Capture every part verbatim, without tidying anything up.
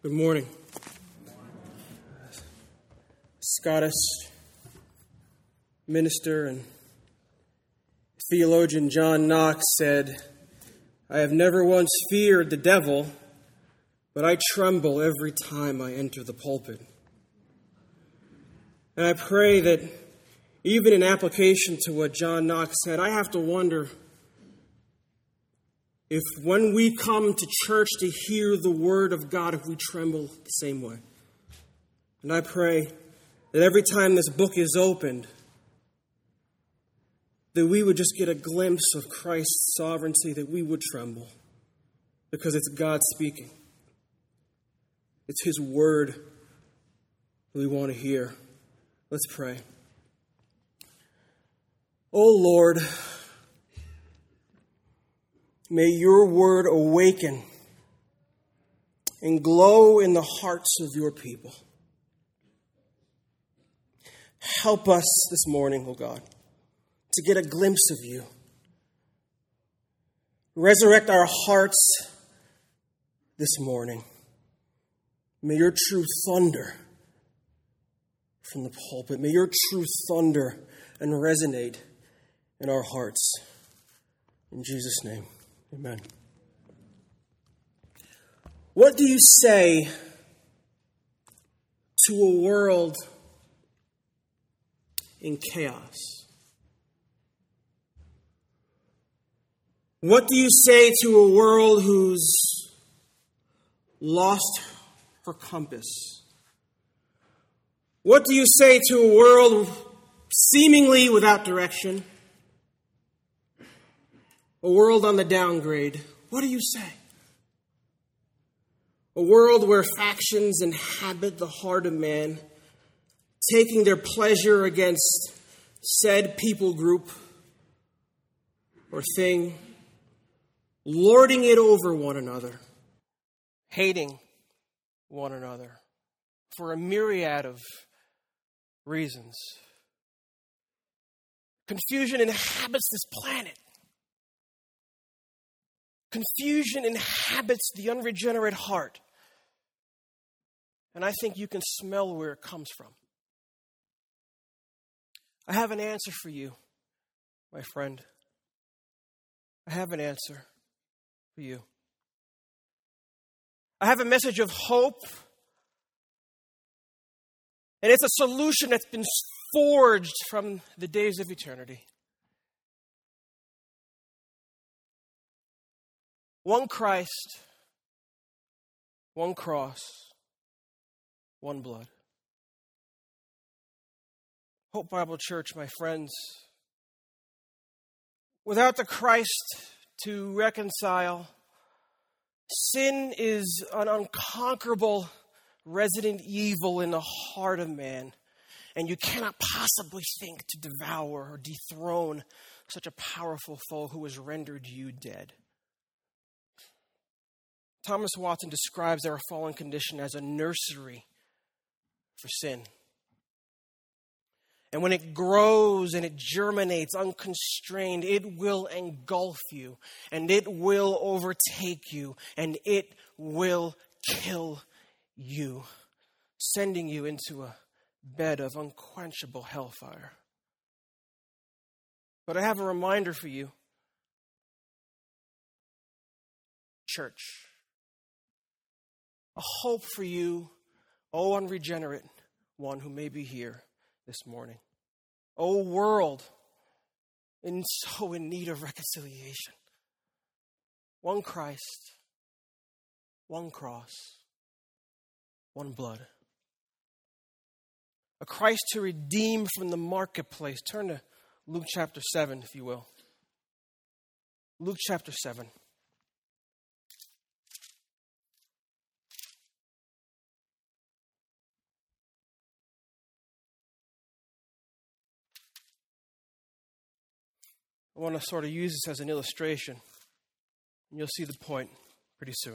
Good morning. Scottish minister and theologian John Knox said, "I have never once feared the devil, but I tremble every time I enter the pulpit." And I pray that even in application to what John Knox said, I have to wonder if when we come to church to hear the word of God, if we tremble the same way. And I pray that every time this book is opened, that we would just get a glimpse of Christ's sovereignty, that we would tremble, because it's God speaking. It's His word that we want to hear. Let's pray. Oh Lord, may your word awaken and glow in the hearts of your people. Help us this morning, oh God, to get a glimpse of you. Resurrect our hearts this morning. May your truth thunder from the pulpit. May your truth thunder and resonate in our hearts. In Jesus' name, amen. What do you say to a world in chaos? What do you say to a world who's lost her compass? What do you say to a world seemingly without direction? A world on the downgrade. What do you say? A world where factions inhabit the heart of man, taking their pleasure against said people group or thing, lording it over one another, hating one another for a myriad of reasons. Confusion inhabits this planet. Confusion inhabits the unregenerate heart. And I think you can smell where it comes from. I have an answer for you, my friend. I have an answer for you. I have a message of hope. And it's a solution that's been forged from the days of eternity. One Christ, one cross, one blood. Hope Bible Church, my friends, without the Christ to reconcile, sin is an unconquerable resident evil in the heart of man, and you cannot possibly think to devour or dethrone such a powerful foe who has rendered you dead. Thomas Watson describes our fallen condition as a nursery for sin. And when it grows and it germinates unconstrained, it will engulf you, and it will overtake you, and it will kill you, sending you into a bed of unquenchable hellfire. But I have a reminder for you, church. A hope for you, O unregenerate one who may be here this morning. O world, in so in need of reconciliation. One Christ, one cross, one blood. A Christ to redeem from the marketplace. Turn to Luke chapter seven, if you will. Luke chapter seven. I want to sort of use this as an illustration, and you'll see the point pretty soon.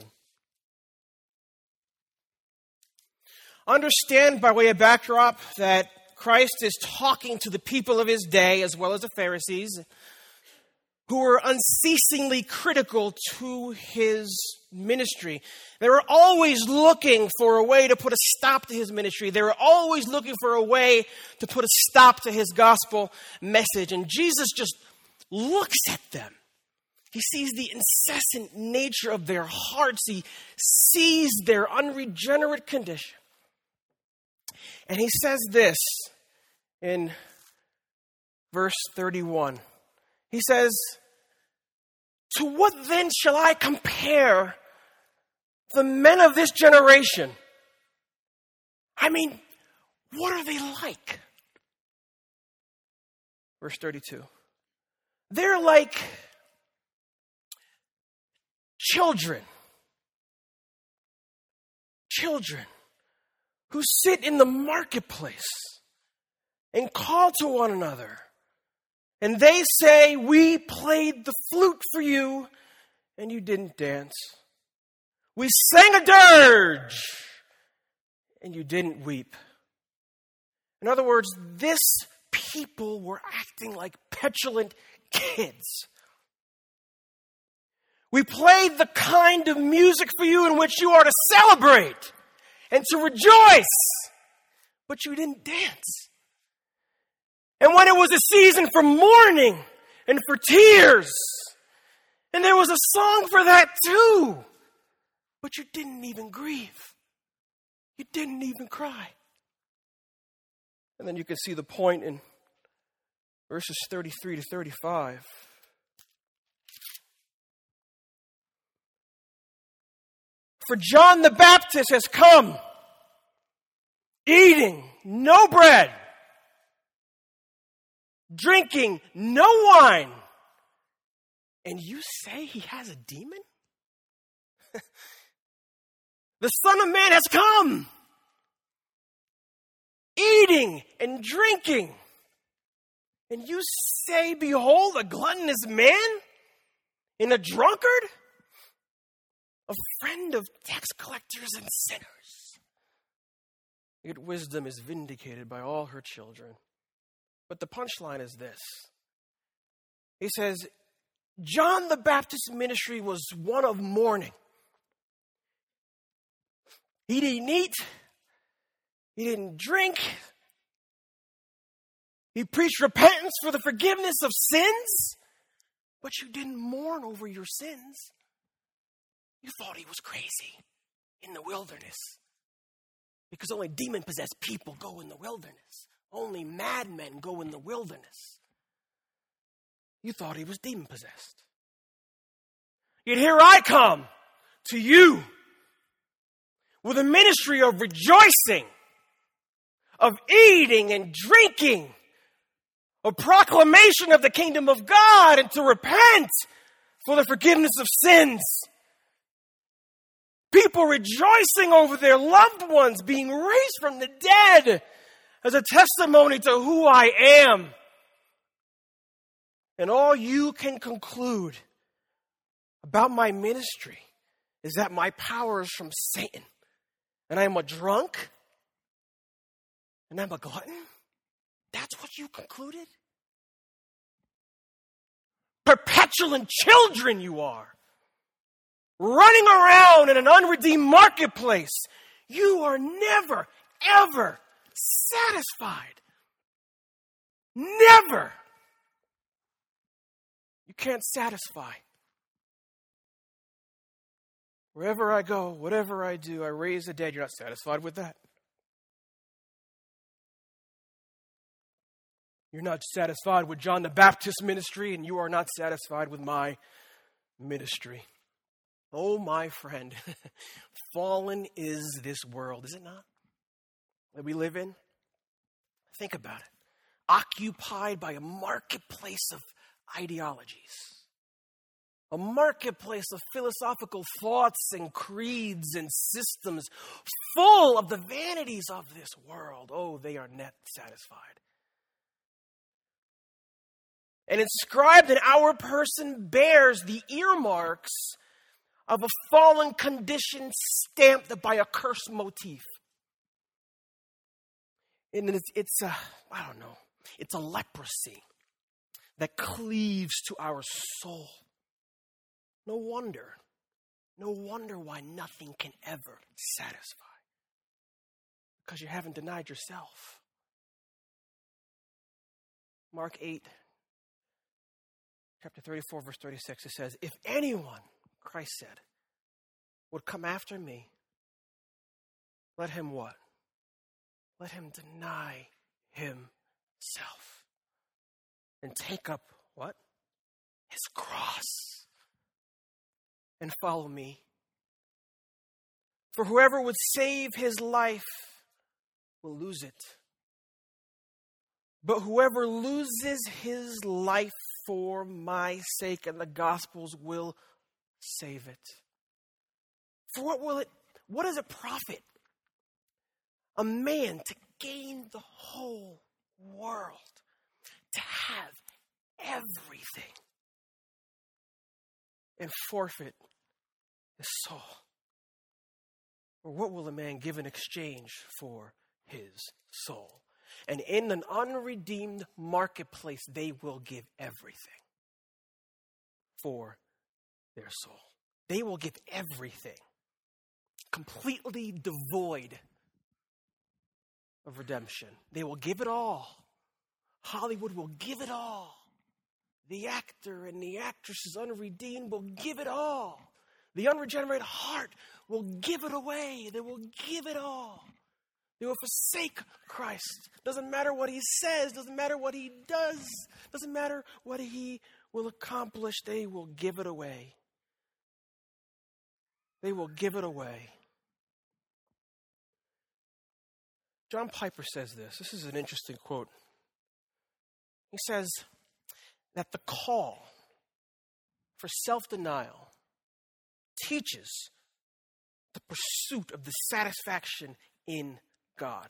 Understand, by way of backdrop, that Christ is talking to the people of his day as well as the Pharisees. who were unceasingly critical to his ministry. They were always looking for a way to put a stop to his ministry. They were always looking for a way to put a stop to his gospel message. And Jesus just looks at them. He sees the incessant nature of their hearts. He sees their unregenerate condition. And he says this in verse thirty-one. He says, "To what then shall I compare the men of this generation? I mean, what are they like?" Verse thirty-two. They're like children. Children who sit in the marketplace and call to one another. And they say, "We played the flute for you, and you didn't dance. We sang a dirge, and you didn't weep." In other words, this people were acting like petulant kids. "We played the kind of music for you in which you are to celebrate and to rejoice, but you didn't dance. And when it was a season for mourning and for tears, and there was a song for that too, but you didn't even grieve. You didn't even cry." And then you can see the point in verses thirty-three to thirty-five. "For John the Baptist has come, eating no bread, drinking no wine, and you say he has a demon? The Son of Man has come, eating and drinking, and you say, behold, a gluttonous man and a drunkard, a friend of tax collectors and sinners. Yet wisdom is vindicated by all her children." But the punchline is this. He says, John the Baptist's ministry was one of mourning. He didn't eat. He didn't drink. He preached repentance for the forgiveness of sins. But you didn't mourn over your sins. You thought he was crazy in the wilderness. Because only demon-possessed people go in the wilderness. Only madmen go in the wilderness. You thought he was demon-possessed. Yet here I come to you with a ministry of rejoicing, of eating and drinking, a proclamation of the kingdom of God, and to repent for the forgiveness of sins. People rejoicing over their loved ones being raised from the dead as a testimony to who I am. And all you can conclude about my ministry is that my power is from Satan. And I'm a drunk. And I'm a glutton. That's what you concluded? Perpetual children you are. Running around in an unredeemed marketplace. You are never, ever satisfied. Never. You can't satisfy. Wherever I go, whatever I do, I raise the dead. You're not satisfied with that. You're not satisfied with John the Baptist's ministry, and you are not satisfied with my ministry. Oh, my friend, fallen is this world, is it not? That we live in? Think about it. Occupied by a marketplace of ideologies. A marketplace of philosophical thoughts and creeds and systems full of the vanities of this world. Oh, they are not satisfied. And inscribed in our person bears the earmarks of a fallen condition stamped by a curse motif. And it's, it's a, I don't know, it's a leprosy that cleaves to our soul. No wonder, no wonder why nothing can ever satisfy. Because you haven't denied yourself. Mark eight, chapter thirty-four, verse thirty-six, it says, if anyone, Christ said, would come after me, let him what? Let him deny himself and take up what? His cross and follow me. For whoever would save his life will lose it. But whoever loses his life for my sake and the gospel's will save it. For what will it, what does it profit a man to gain the whole world, to have everything, and forfeit his soul? Or what will a man give in exchange for his soul? And in an unredeemed marketplace, they will give everything for their soul. They will give everything, completely devoid of redemption. They will give it all. Hollywood will give it all. The actor and the actress unredeemed will give it all. The unregenerate heart will give it away. They will give it all. They will forsake Christ. Doesn't matter what he says. Doesn't matter what he does. Doesn't matter what he will accomplish. They will give it away. They will give it away. John Piper says this. This is an interesting quote. He says that the call for self-denial teaches the pursuit of the satisfaction in God.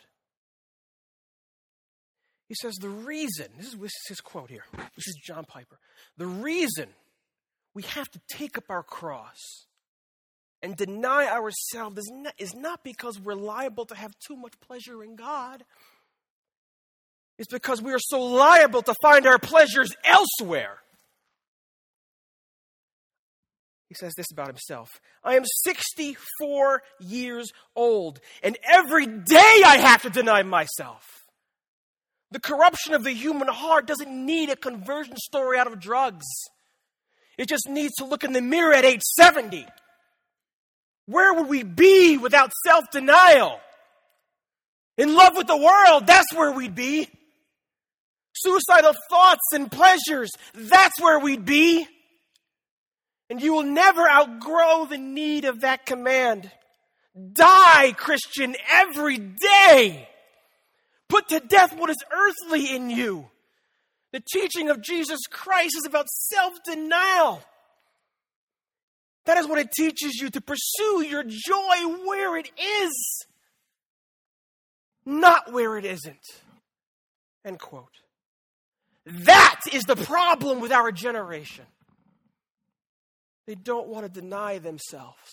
He says the reason, this is, this is his quote here, this is John Piper, the reason we have to take up our cross and deny ourselves is not, is not because we're liable to have too much pleasure in God. It's because we are so liable to find our pleasures elsewhere. He says this about himself. I am sixty-four years old, and every day I have to deny myself. The corruption of the human heart doesn't need a conversion story out of drugs. It just needs to look in the mirror at age seventy. Where would we be without self-denial? In love with the world, that's where we'd be. Suicidal thoughts and pleasures, that's where we'd be. And you will never outgrow the need of that command. Die, Christian, every day. Put to death what is earthly in you. The teaching of Jesus Christ is about self-denial. That is what it teaches you, to pursue your joy where it is, not where it isn't. End quote. That is the problem with our generation. They don't want to deny themselves.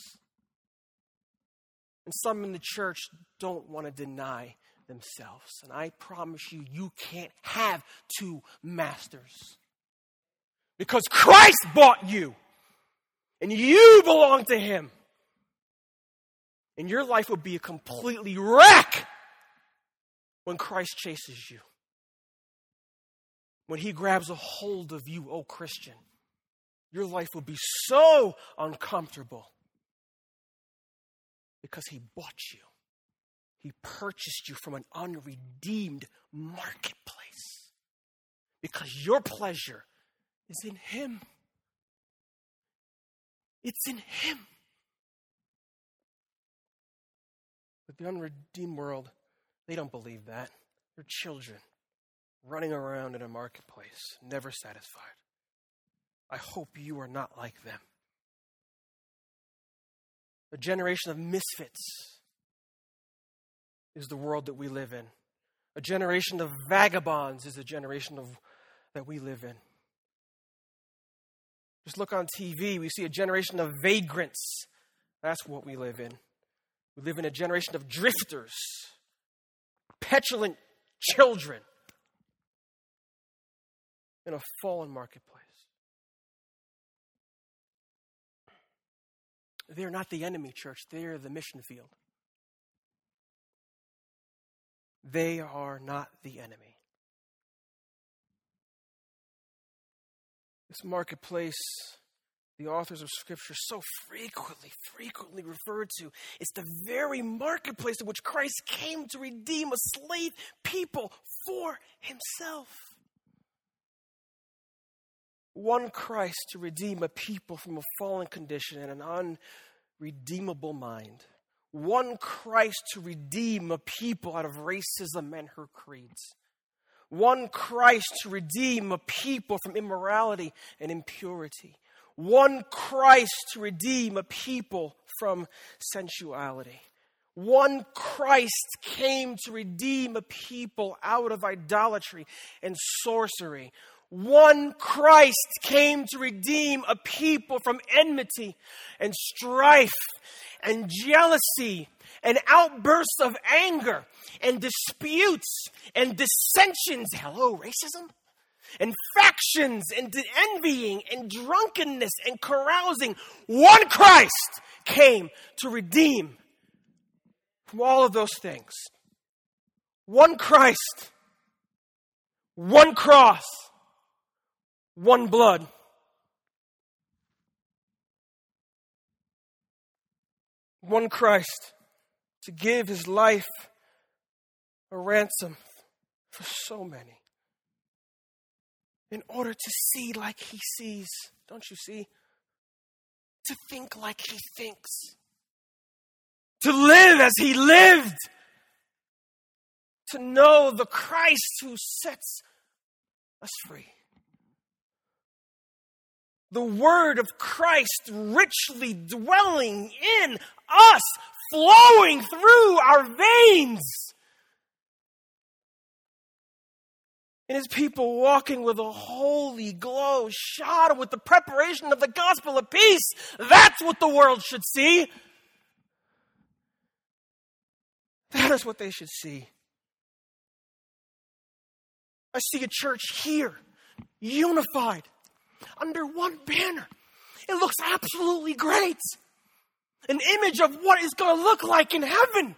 And some in the church don't want to deny themselves. And I promise you, you can't have two masters. Because Christ bought you. And you belong to him. And your life will be a completely wreck when Christ chases you. When he grabs a hold of you, oh Christian. Your life will be so uncomfortable because he bought you. He purchased you from an unredeemed marketplace because your pleasure is in him. It's in him. But the unredeemed world, they don't believe that. They're children running around in a marketplace, never satisfied. I hope you are not like them. A generation of misfits is the world that we live in. A generation of vagabonds is the generation of that we live in. Just look on T V, we see a generation of vagrants. That's what we live in. We live in a generation of drifters, petulant children. in a fallen marketplace. They're not the enemy, church. They're the mission field. They are not the enemy. This marketplace, the authors of Scripture so frequently, frequently referred to, it's the very marketplace in which Christ came to redeem a slave people for himself. One Christ to redeem a people from a fallen condition and an unredeemable mind. One Christ to redeem a people out of racism and her creeds. One Christ to redeem a people from immorality and impurity. One Christ to redeem a people from sensuality. One Christ came to redeem a people out of idolatry and sorcery. One Christ came to redeem a people from enmity and strife and jealousy and outbursts of anger and disputes and dissensions. Hello, racism? And factions and envying and drunkenness and carousing. One Christ came to redeem from all of those things. One Christ, one cross, one blood. One Christ to give his life a ransom for so many. In order to see like he sees, don't you see? To think like he thinks. To live as he lived. To know the Christ who sets us free. The word of Christ richly dwelling in us, flowing through our veins. And his people walking with a holy glow, shot with the preparation of the gospel of peace. That's what the world should see. That is what they should see. I see a church here, unified, under one banner. It looks absolutely great. An image of what it's going to look like in heaven.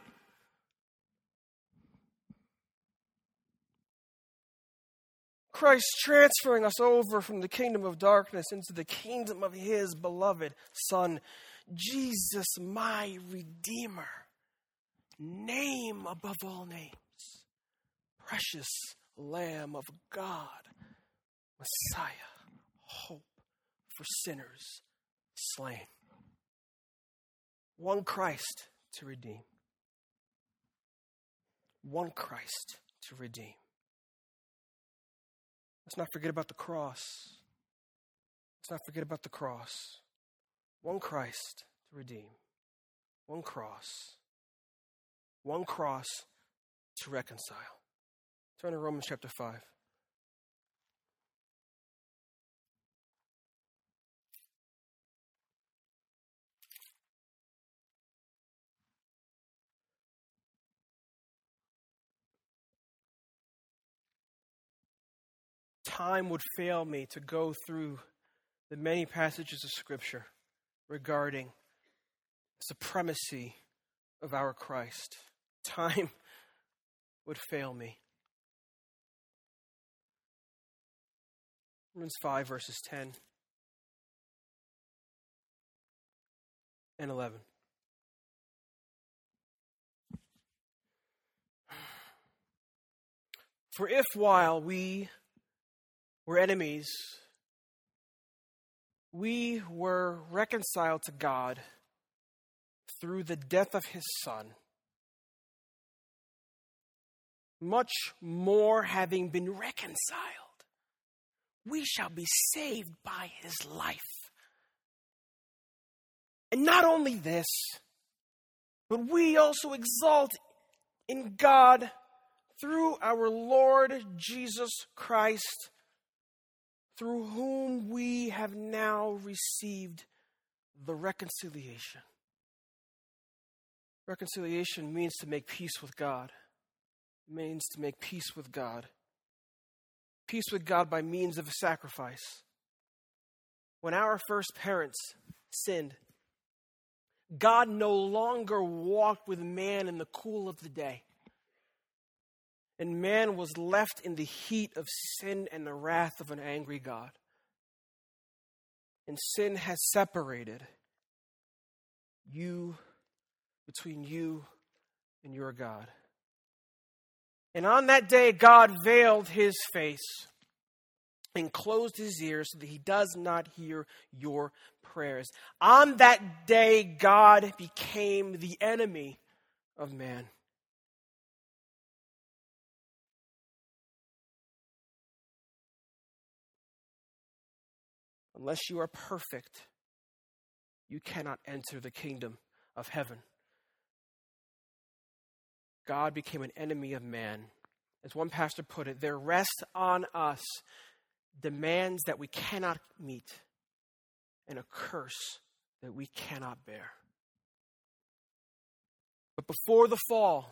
Christ transferring us over from the kingdom of darkness into the kingdom of his beloved Son, Jesus, my Redeemer. Name above all names. Precious Lamb of God. Messiah. Hope for sinners slain. One Christ to redeem. One Christ to redeem. Let's not forget about the cross. Let's not forget about the cross. One Christ to redeem. One cross. One cross to reconcile. Turn to Romans chapter five. Time would fail me to go through the many passages of Scripture regarding the supremacy of our Christ. Time would fail me. Romans five, verses ten and eleven. For if while we were enemies, we were reconciled to God through the death of his Son, much more having been reconciled, we shall be saved by his life. And not only this, but we also exalt in God through our Lord Jesus Christ, through whom we have now received the reconciliation. Reconciliation means to make peace with God. It means to make peace with God. peace with God by means of a sacrifice. When our first parents sinned, God no longer walked with man in the cool of the day. And man was left in the heat of sin and the wrath of an angry God. And sin has separated you, between you and your God. And on that day, God veiled his face and closed his ears so that he does not hear your prayers. On that day, God became the enemy of man. Unless you are perfect, you cannot enter the kingdom of heaven. God became an enemy of man. As one pastor put it, there rests on us demands that we cannot meet and a curse that we cannot bear. But before the fall,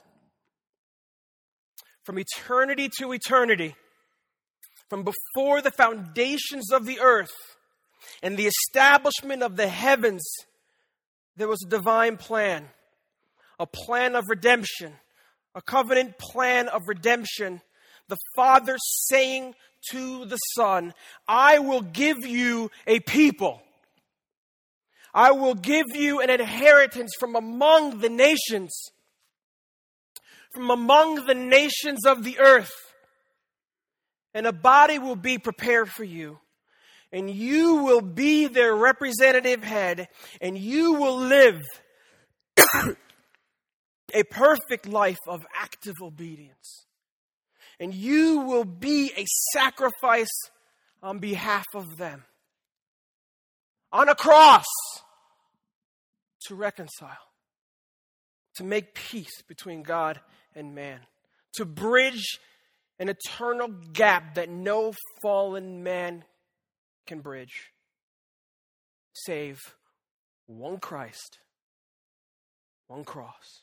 from eternity to eternity, from before the foundations of the earth and the establishment of the heavens, there was a divine plan, a plan of redemption, a covenant plan of redemption. The Father saying to the Son, I will give you a people. I will give you an inheritance from among the nations, from among the nations of the earth. And a body will be prepared for you. And you will be their representative head. And you will live a perfect life of active obedience. And you will be a sacrifice on behalf of them. On a cross. To reconcile. To make peace between God and man. To bridge an eternal gap that no fallen man can bridge. Save one Christ. One cross.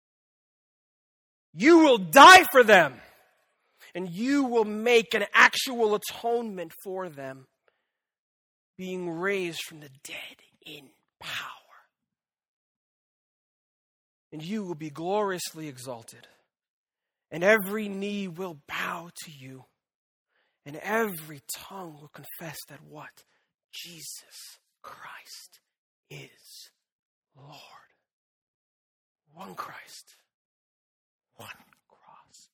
You will die for them. And you will make an actual atonement for them. Being raised from the dead in power. And you will be gloriously exalted. And every knee will bow to you. And every tongue will confess that what? Jesus Christ is Lord. One Christ. One cross.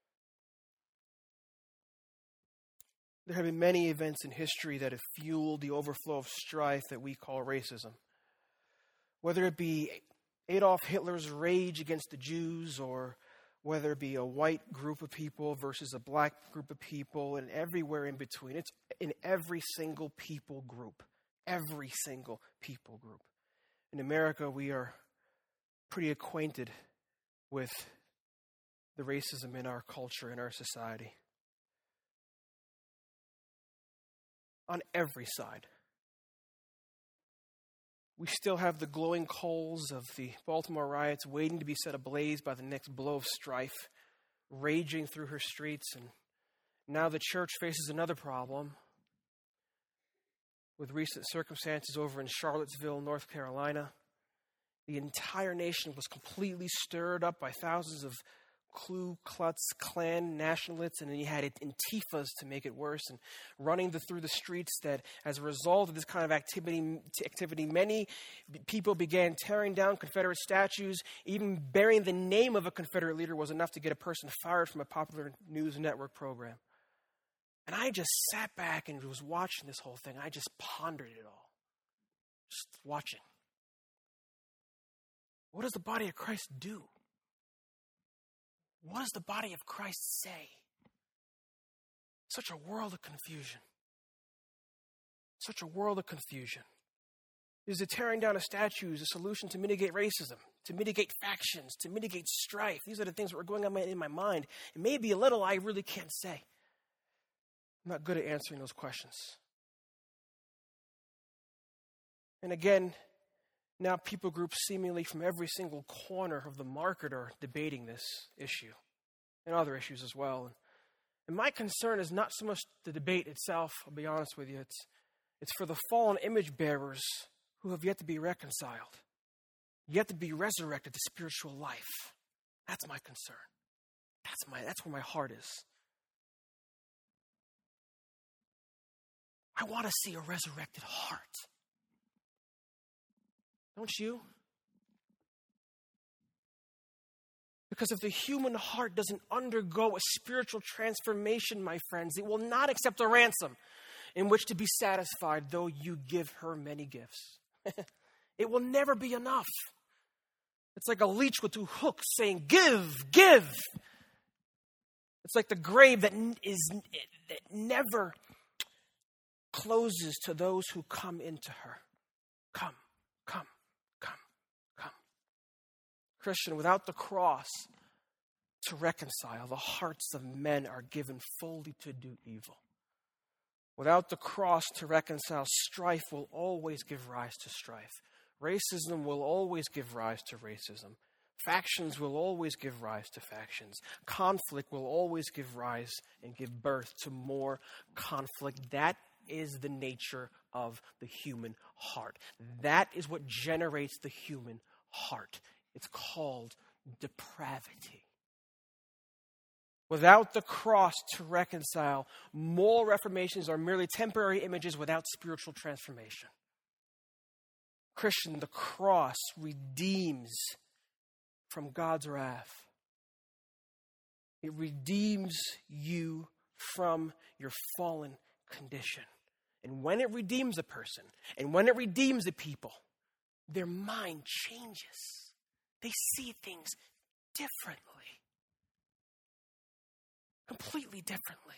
There have been many events in history that have fueled the overflow of strife that we call racism. Whether it be Adolf Hitler's rage against the Jews, or whether it be a white group of people versus a black group of people, and everywhere in between. It's in every single people group. Every single people group. In America, we are pretty acquainted with the racism in our culture, in our society. On every side. We still have the glowing coals of the Baltimore riots waiting to be set ablaze by the next blow of strife, raging through her streets. And now the church faces another problem with recent circumstances over in Charlottesville, North Carolina. The entire nation was completely stirred up by thousands of Ku Klux Klan nationalists, and then you had Antifas to make it worse, and running the, through the streets. That as a result of this kind of activity, activity, many people began tearing down Confederate statues. Even bearing the name of a Confederate leader was enough to get a person fired from a popular news network program. And I just sat back and was watching this whole thing. I just pondered it all. Just watching. What does the body of Christ do? What does the body of Christ say? Such a world of confusion. Such a world of confusion. Is the tearing down of statues a solution to mitigate racism, to mitigate factions, to mitigate strife? These are the things that were going on in my mind. It may be a little, I really can't say. I'm not good at answering those questions. And again, now people groups seemingly from every single corner of the market are debating this issue and other issues as well. And my concern is not so much the debate itself, I'll be honest with you. It's, it's for the fallen image bearers who have yet to be reconciled, yet to be resurrected to spiritual life. That's my concern. That's my that's where my heart is. I want to see a resurrected heart. Don't you? Because if the human heart doesn't undergo a spiritual transformation, my friends, it will not accept a ransom in which to be satisfied, though you give her many gifts. It will never be enough. It's like a leech with two hooks saying, give, give. It's like the grave that is that never closes to those who come into her. Come, come, come, come. Christian, without the cross to reconcile, the hearts of men are given fully to do evil. Without the cross to reconcile, strife will always give rise to strife. Racism will always give rise to racism. Factions will always give rise to factions. Conflict will always give rise and give birth to more conflict. That is the nature of the human heart. That is what generates the human heart. It's called depravity. Without the cross to reconcile, moral reformations are merely temporary images without spiritual transformation. Christian, the cross redeems from God's wrath. It redeems you from your fallen condition. And when it redeems a person, and when it redeems a people, their mind changes. They see things differently. Completely differently.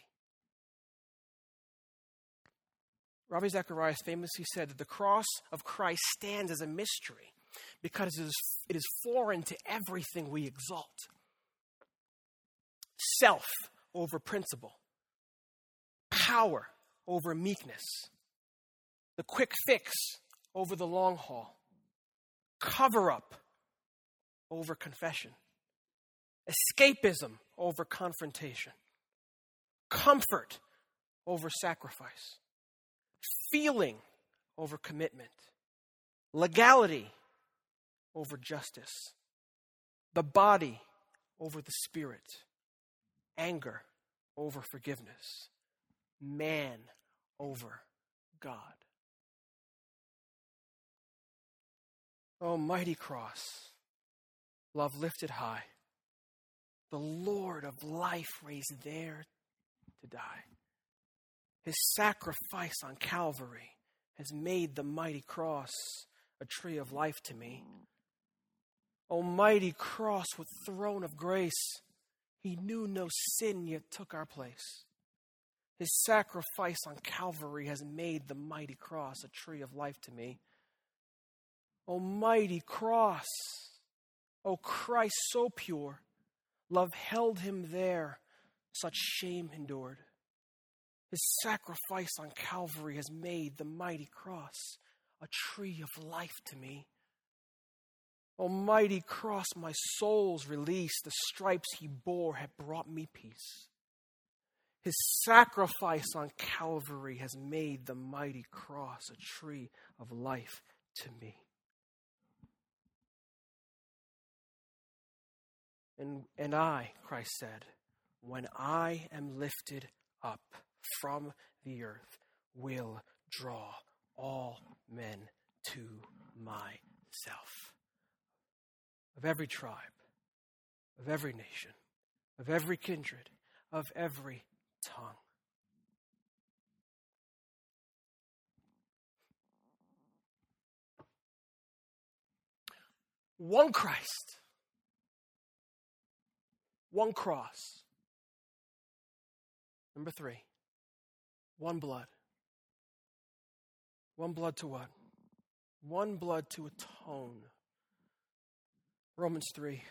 Ravi Zacharias famously said that the cross of Christ stands as a mystery because it is, it is foreign to everything we exalt. Self over principle. Power over meekness. The quick fix over the long haul. Cover up over confession. Escapism over confrontation. Comfort over sacrifice. Feeling over commitment. Legality over justice. The body over the spirit. Anger over forgiveness. Man over God. Oh, mighty cross, love lifted high, the Lord of life raised there to die. His sacrifice on Calvary has made the mighty cross a tree of life to me. O mighty cross with throne of grace, he knew no sin yet took our place. His sacrifice on Calvary has made the mighty cross a tree of life to me. O mighty cross, O Christ so pure, love held him there, such shame endured. His sacrifice on Calvary has made the mighty cross a tree of life to me. O mighty cross, my soul's release, the stripes he bore have brought me peace. His sacrifice on Calvary has made the mighty cross a tree of life to me. And, and I, Christ said, when I am lifted up from the earth, will draw all men to myself. Of every tribe, of every nation, of every kindred, of every tongue. One Christ. One cross. Number three. One blood. One blood to what? One blood to atone. Romans three.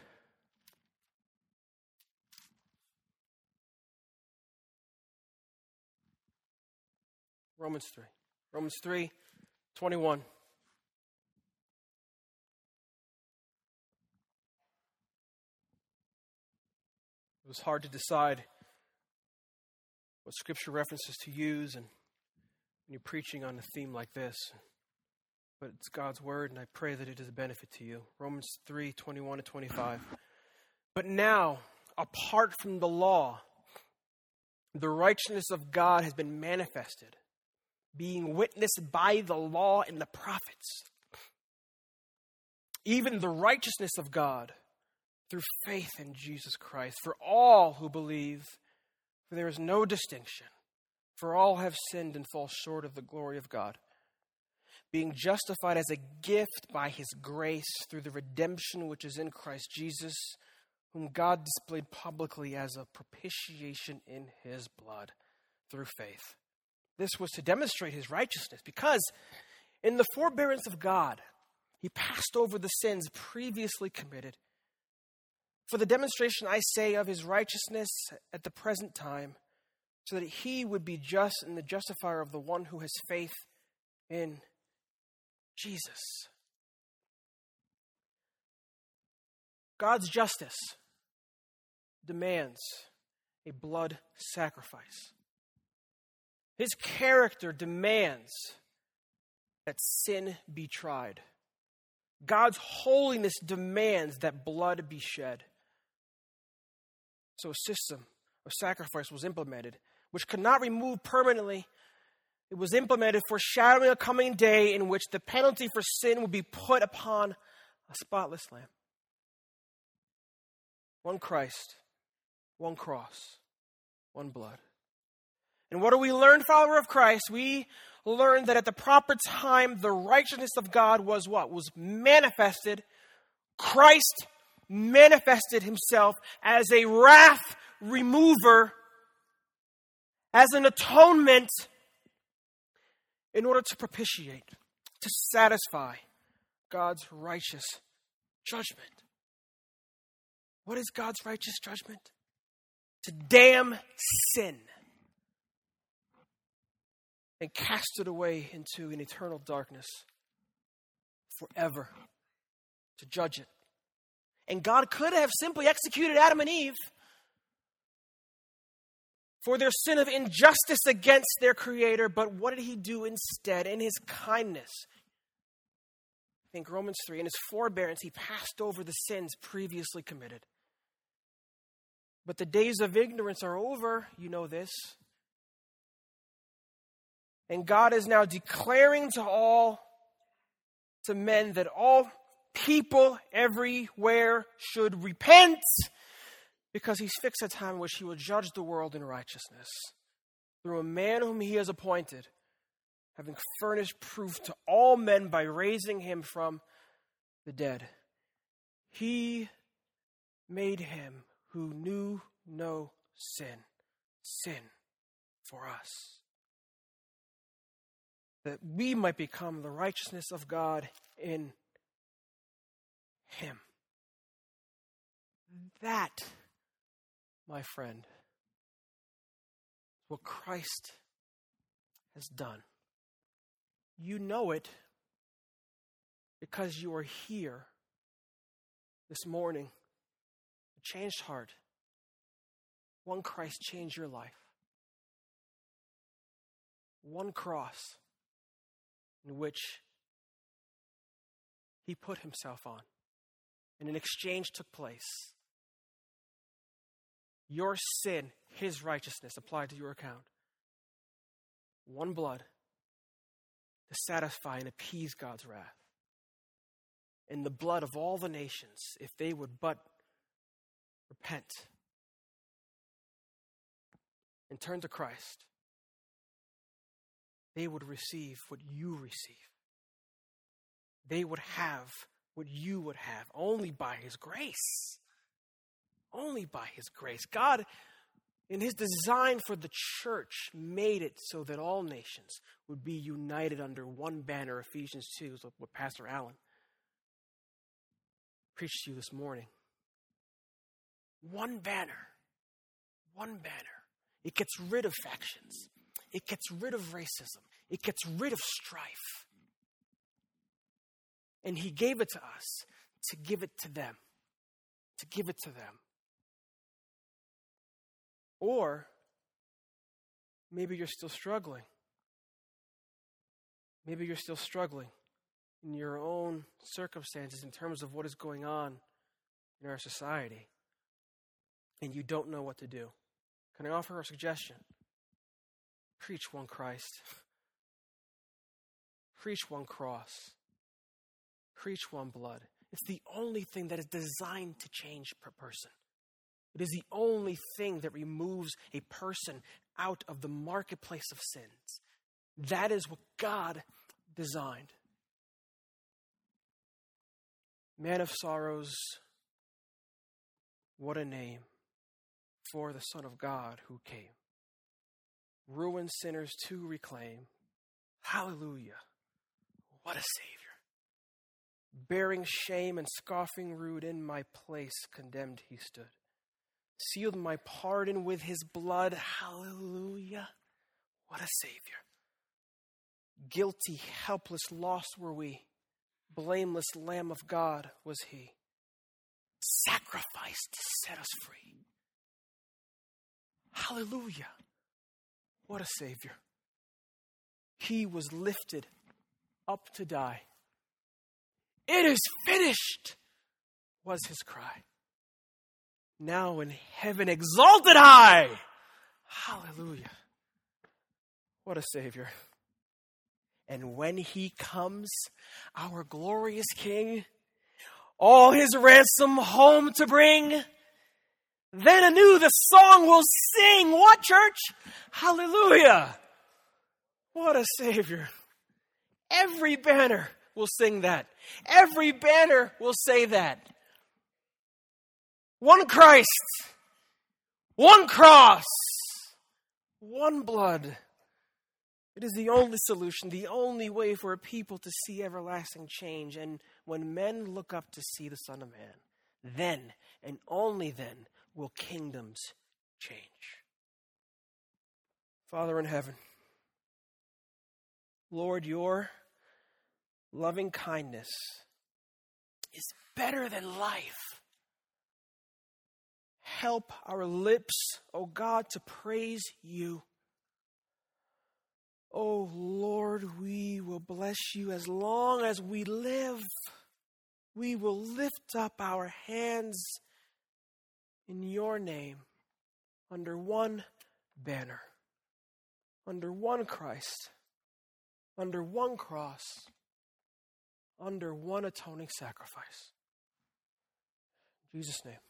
Romans three. Romans three, twenty-one. It was hard to decide what scripture references to use and when you're preaching on a theme like this. But it's God's word, and I pray that it is a benefit to you. Romans three, twenty-one to twenty-five. But now, apart from the law, the righteousness of God has been manifested, being witnessed by the law and the prophets. Even the righteousness of God through faith in Jesus Christ for all who believe, for there is no distinction. For all have sinned and fall short of the glory of God, being justified as a gift by his grace through the redemption which is in Christ Jesus, whom God displayed publicly as a propitiation in his blood through faith. This was to demonstrate his righteousness, because in the forbearance of God, he passed over the sins previously committed. For the demonstration, I say, of his righteousness at the present time, so that he would be just and the justifier of the one who has faith in Jesus. God's justice demands a blood sacrifice. His character demands that sin be tried. God's holiness demands that blood be shed. So a system of sacrifice was implemented, which could not remove permanently. It was implemented foreshadowing a coming day in which the penalty for sin would be put upon a spotless lamb. One Christ, one cross, one blood. And what do we learn, follower of Christ? We learn that at the proper time, the righteousness of God was what? Was manifested. Christ manifested himself as a wrath remover, as an atonement, in order to propitiate, to satisfy God's righteous judgment. What is God's righteous judgment? To damn sin and cast it away into an eternal darkness forever, to judge it. And God could have simply executed Adam and Eve for their sin of injustice against their Creator, but what did he do instead? In his kindness, I think Romans three, in his forbearance, he passed over the sins previously committed. But the days of ignorance are over, you know this. And God is now declaring to all, to men, that all people everywhere should repent, because he's fixed a time in which he will judge the world in righteousness through a man whom he has appointed, having furnished proof to all men by raising him from the dead. He made him who knew no sin, sin for us, that we might become the righteousness of God in him. That, my friend, is what Christ has done. You know it because you are here this morning. A changed heart. One Christ changed your life. One cross in which he put himself on, and an exchange took place. Your sin, his righteousness applied to your account. One blood to satisfy and appease God's wrath. And the blood of all the nations, if they would but repent and turn to Christ, they would receive what you receive. They would have what you would have, only by his grace. Only by his grace. God, in his design for the church, made it so that all nations would be united under one banner. Ephesians two is what Pastor Allen preached to you this morning. One banner. One banner. It gets rid of factions. It gets rid of racism. It gets rid of strife. And he gave it to us to give it to them. To give it to them. Or Maybe you're still struggling. Maybe you're still struggling in your own circumstances in terms of what is going on in our society, and you don't know what to do. Can I offer a suggestion? Preach one Christ. Preach one cross. Preach one blood. It's the only thing that is designed to change per person. It is the only thing that removes a person out of the marketplace of sins. That is what God designed. Man of sorrows, what a name for the Son of God who came. Ruined sinners to reclaim. Hallelujah. What a Savior. Bearing shame and scoffing rude, in my place condemned he stood. Sealed my pardon with his blood. Hallelujah. What a Savior. Guilty, helpless, lost were we. Blameless Lamb of God was he. Sacrificed to set us free. Hallelujah. What a Savior. He was lifted up to die. It is finished, was his cry. Now in heaven exalted high. Hallelujah. What a Savior. And when he comes, our glorious King, all his ransom home to bring, then anew the song will sing. What, church? Hallelujah. What a Savior. Every banner will sing that. Every banner will say that. One Christ, one cross, one blood. It is the only solution, the only way for a people to see everlasting change. And when men look up to see the Son of Man, then and only then will kingdoms change. Father in heaven, Lord, your loving kindness is better than life. Help our lips, O God, to praise you. Oh Lord, we will bless you as long as we live. We will lift up our hands in your name under one banner, under one Christ, under one cross, under one atoning sacrifice. In Jesus' name.